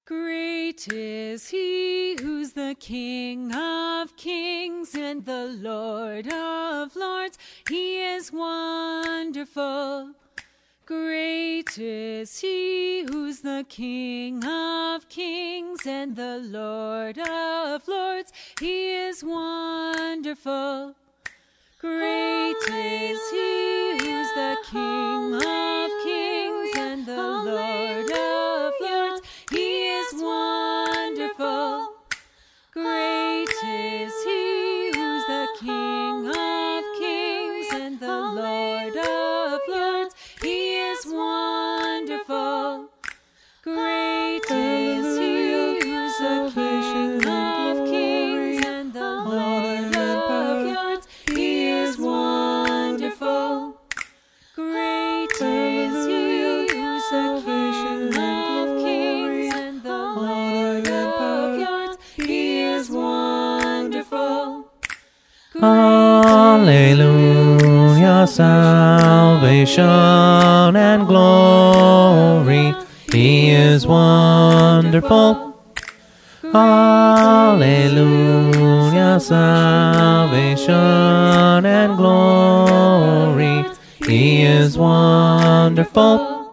Great is he who's the King of kings and the Lord of lords. He is wonderful. Great is he who's the King of kings and the Lord of lords. He is wonderful. Great is he who's the King of kings and the Lord of lords. He is wonderful. Great is he who's the King of kings and the Lord of lords. He is wonderful. Great is he who's the King of kings and the Lord of lords. He is wonderful. Great is he who's the King of kings and the Lord of lords. He is wonderful. Hallelujah, salvation and glory. He is wonderful. Hallelujah, salvation and glory. He is wonderful.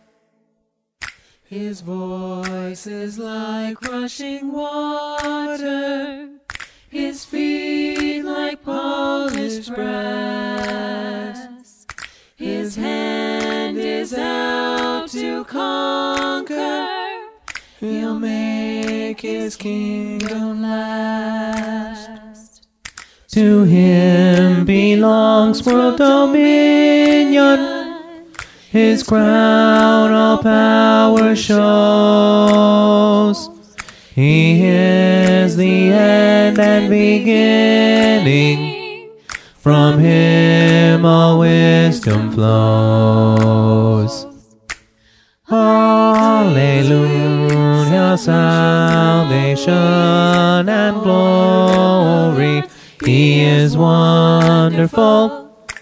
His voice is like rushing water, his feet like polished brass. His hand is out to conquer, he'll make his kingdom last. To him belongs world dominion, his crown all power shows. He is the end and beginning, from him all wisdom flows. Hallelujah, salvation and glory. He is wonderful.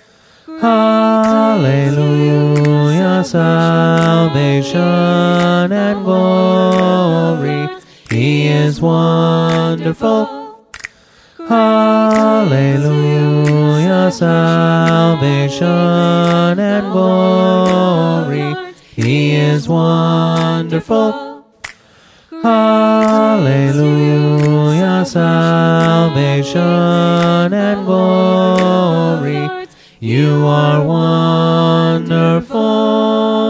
Hallelujah, salvation and glory. He is wonderful. Hallelujah, salvation and glory. He is wonderful. Hallelujah, salvation and glory. You are wonderful.